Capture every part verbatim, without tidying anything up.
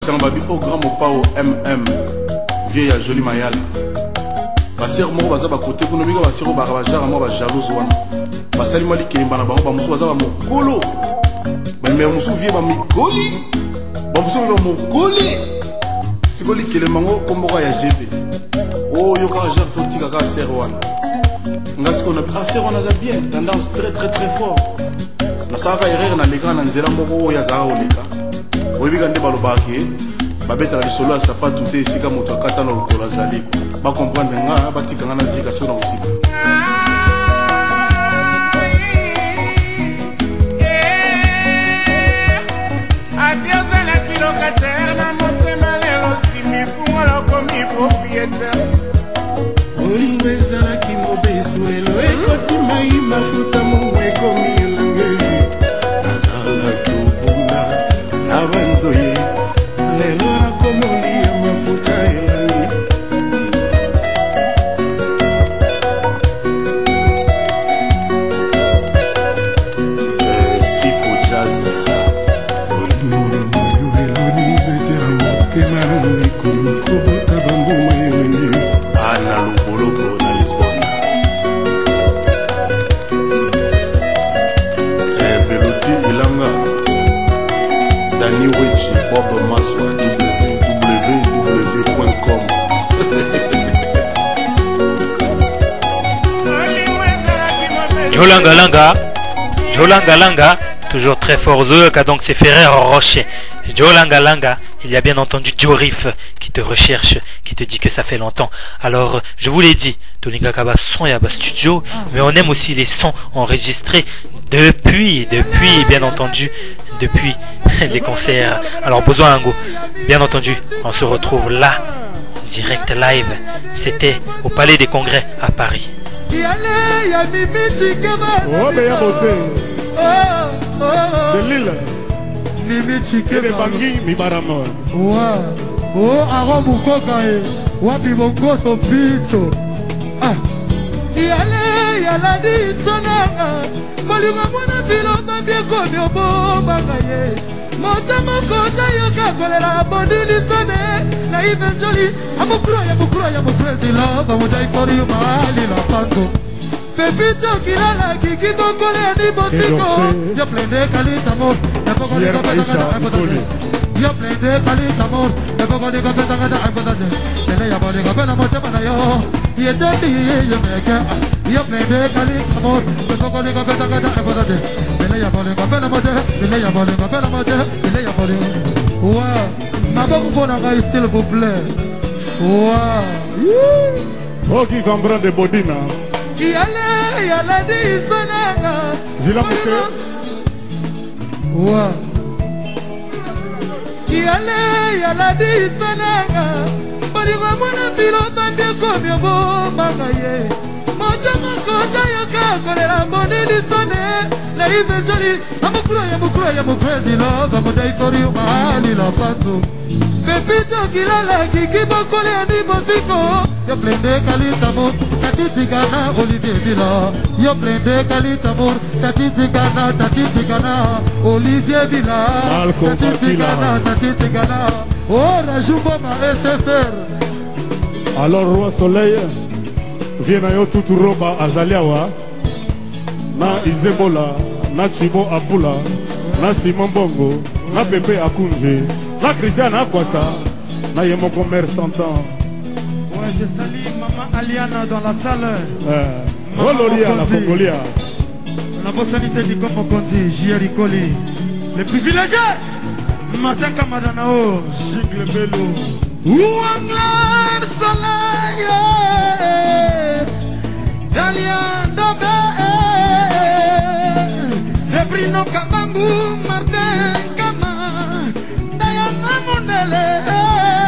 C'est un babi au grand mopao M M vieille joli mayala. Basir mo baza ba côté kuno mika basir ba bajara mo ba jalouse wana. Basali mali kemba na bango ba musu baza ba mokolo. Mais mais musu vie ba mikoli. Ba musu ba mokoli. Sikoli kele mango kombo ya G B. Oh yo ka jar fotika ka ser wana. Ngasi ko na ser wana za bien, tendance très très très fort. Na saka erreur na leka na nzela moko ya za oleka. Oyebi nde balobaki babetaka lisolo ya sapatu te esika moto akata na lokolo azali bakomprendre nga batikanga na zika so na osika abiozalaki locataire na motema lelo simifungola komi propriétaire olingo ezalaki mobesu elo ekoti mai mafuta mongo ekomi elenge nazalaki obunda na banzoye lelo nakomoli ya mafuta elenge sipo jaza olimolimo yo elonize te na motema nango ekomi kobota bambuma elenge ana loboloko na Lisbonne Beloti Ilanga Dani Wichi Bob Maswa w w w point com Jolanga Langa Jolanga Langa toujours très fort Zoyoka, donc c'est Ferrer Rocher. Jolanga Langa, il y a bien entendu Joe Riff qui te recherche, qui te dit que ça fait longtemps. Alors je vous l'ai dit, Tolinga Kaba son yaba studio, mais on aime aussi les sons enregistrés depuis, depuis bien entendu, depuis les concerts. Alors besoin Ango, bien entendu, on se retrouve là, direct live. C'était au Palais des Congrès à Paris. Oh, mais y'a beauté. De l'île. Mimi Chike de Bangui, mi baramor. Wa. Oh, aro mukoka e. Wapi mongo so picho. Ah. Yale yala di sonanga. Maluga mwana bilo mambie komi obo bangaye. Mota makota yoka kolera bondini sone. Na even jolly. Amukuro ya mukuro ya mukuro zila. Bamujai kori mahali la pango. Pepito kilala kiki bokole ni botiko. Yo plende kalita mo. Hier Aïcha, Nicole. Yo plende kalita mo. E bokole kapeta kada ambodade. Tele ya bole kapela mo tema na yo. Ye tendi ye meke. Yo plende kalita mo. E bokole kapeta kada ambodade. Tele ya bole kapela mo te. Tele ya bole kapela mo te. Tele ya bole. Wa. Maboko bona ngai s'il vous plaît. Wa. Oh qui comprend de Bodina. Yale yale di sonanga. Zila Mouké. Wa. Yale yale di sonanga. Bali wa mwana filo bambi komi obo mangaye. Moja makota yoka kolera mboni di sone. Na ive joli. Amukuro ya mukuro ya mukrezi love. Amudai kori mahali la pato. Pepito kilala kiki bokole ani botiko. Yo plende kalitamur, tatiti gana Olivier Villa. Yo plende kalitamur, tatiti gana, tatiti gana Olivier Villa. Tatiti gana, tatiti gana. Oh, Rajumbo ma S F R. Alors Roi Soleil, viens à yo tutu roba azaliawa. Na Izebola, na Chibo Apula, na Simon Bongo, na Pepe Akunje, na Christian Akwasa, na Yemo commerçantant. Ouais, je salue Maman Aliana dans la salle. Eh, oh Loria, la Congolia. La bossalité du Komo Konzi, J R Ikoli. Les privilégiés. Martin Kamadanao, Jigle Bello. Ouanglan Soleil. Dalian Dobe. Ebrino Kabangu, Martin Kama. Diana Mondele.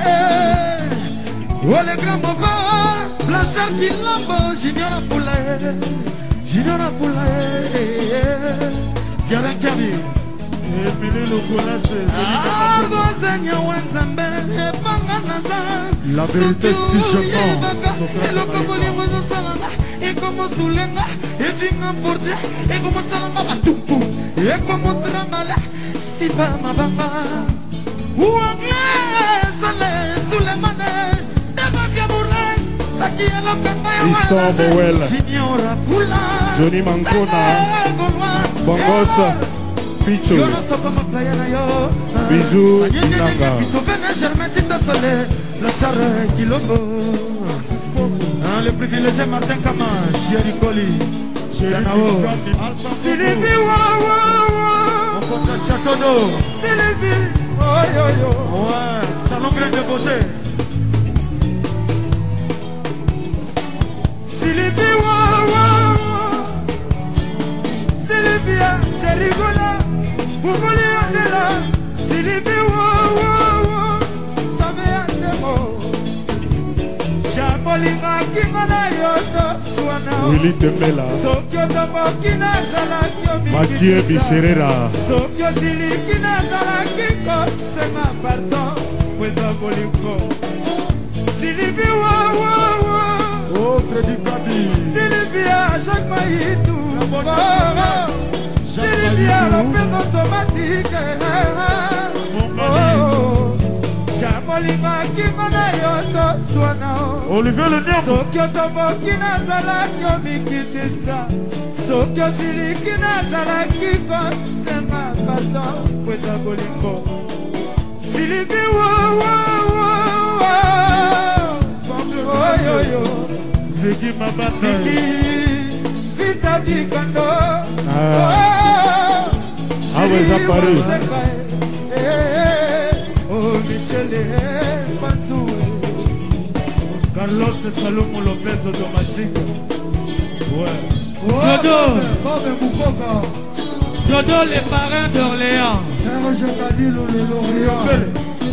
Oh le grand boba, Blanchard qui lambo, Junior Apoulaye, Junior Apoulaye, Gavin Kavi, Et puis le connaissez. Ardo Zanya Wanzambe, Panganaza, La vérité si je mens. Et le Kaboli Rosa Salama, et comme Soulenga, et tu m'emportes, et comme Salama Batumpu, et comme Trambala, si pas ma bamba, ou Anglais. Histoire Bowell, Johnny Mancona, Bongos, Picho, Bijou Inanga, le privilégié Martin Kama, Chéri Koli, Sylvie Wawa, mon pote Château d'Eau, Sylvie, oh yo yo, ouais, salon grain de beauté. Sylvie Wawa, Sylvia, j'ai rigolé, vous voulez aller là, Sylvie Wawa, t'avais un démo. Jamolinga kingona yoto suana Willy Tembela, Sokyo Tomokina Salakyo Mathieu Bicherera, Sokyo Silikina Salakiko Sema pardon Weza Bolinko Sylvie wa wa wa Oh Freddy Kabi, Sylvia Jacques Maïtou Sylvia Lopez automatique Jamolinga kingona yoto suana Olivier Le Niambo, Sokyo tomoki nazalaki omikitisa Sokyo siliki nazalaki kosenga pardon kweza bolingo Silibi wo wo wo wo Oyoyo Vicky Mabata, Viki Vita Bikondo Ah ouais, à Paris. Oh Michel Pansou Carlos Salomon Lopez automatique. Ouais. Dodo Dodo les parrains d'Orléans. Serge Kadilo le Lorient.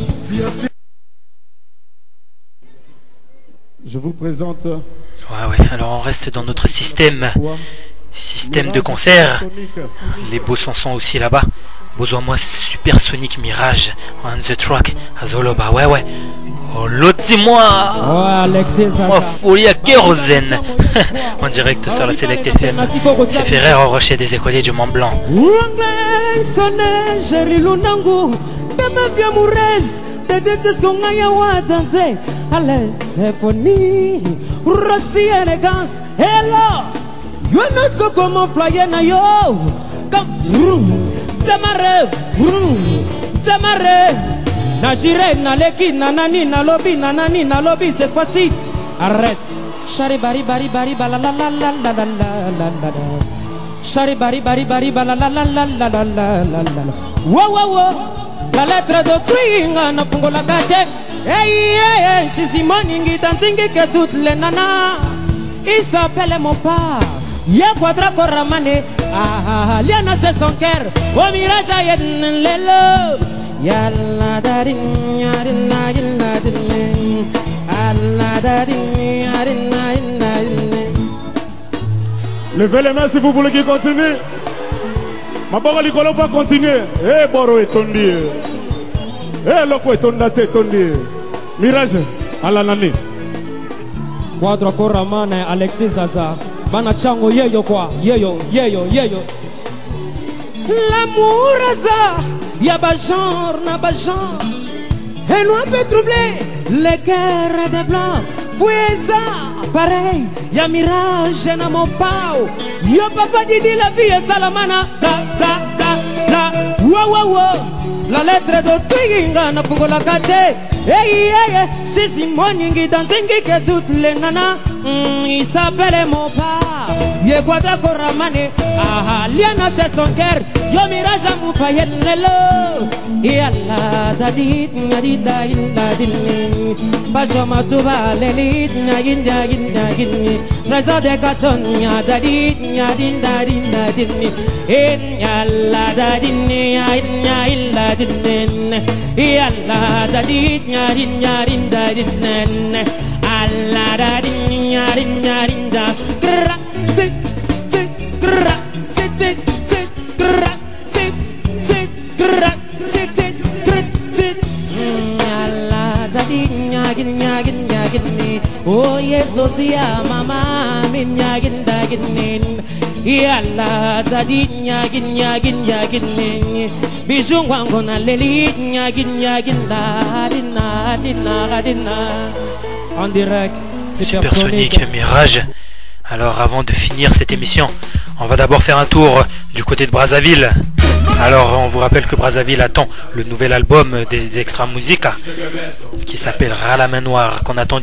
Je vous présente. Ouais, ouais, alors on reste dans notre système. Système de concert. Les beaux sons sont aussi là-bas. Besoin moi Supersonic Mirage on the track Azoloba, ouais ouais. Oh l'autre c'est moi. Oh Alexis ça. Moi folie à kérosène. En direct sur la Select F M. C'est Ferrer au rocher des écoliers du Mont Blanc. Sonne Jerry Lunangu. Dama via Mourez. De detes gongaya wa danser. Allez symphonie. Roxy élégance. Hello. You know so comment flyer na yo. Comme vroom. Tamare, vroom, tamare. Na jire, na leki, na nani, na lobby, na nani, na lobby, c'est facile. Arrête. Chari bari bari bari ba la la la la la la la la la. Chari bari bari bari ba la la la la la la la la la. Wow wow wow. La lettre d'autrui na fungo la kate. Hey hey hey, si Simone ngi dancing que toutes les nanas. Il s'appelle mon père. Ya quadra koramane. Ah, Liana c'est son cœur. Au mirage ayen lelo. Yalla darin yarin yarin yarin. Allah darin yarin yarin yarin. Levez les mains si vous voulez qu'il continue. Ma bonne Nicolo va continuer. Eh Boro est tondi. Eh Loco est tondate tondi. Mirage à la nani. Quadra koramane Alexis Zaza. Bana chango yeyo quoi, yeyo, yeyo, yeyo. L'amour ça, y'a pas genre, n'a pas genre. Et nous peut troubler les cœurs des blancs. Puis ça, pareil, y'a mirage dans mon pao. Y'a papa Didi la vie est salamana. Bla bla bla bla. Wow wow wow. La lettre de Twinga na pugo la kate. Hey hey hey, c'est Simone qui dancing que toutes les nanas. Mm, il s'appelle mon père. Ye quadra koramane. Ah, Liana c'est son cœur. Yo mirage à mon payen lelo. Et Allah ta dit na dit da inda dinni. Bajoma tuba leli na inda inda dinni. Trésor de carton ya da dit na dinda dinda dinni. Et Allah da dinni ya inna illa dinni. Et Allah da dit na dinda dinda dinni. Allah da dinni ya dinda dinda. Gra tic tic gra tic tic tic gra tic tic gra tic tic tic tic. Allah da dinni ya dinni ya dinni. Oh Jesus ya mama min ya dinda dinni. Yalla zadinya ginya ginya ginya bijou wangu na leli nya ginya ginda dina dina dina en direct Supersonic Mirage. Alors avant de finir cette émission, on va d'abord faire un tour du côté de Brazzaville. Alors on vous rappelle que Brazzaville attend le nouvel album des Extra Musica qui s'appelle Ras la main noire, qu'on attend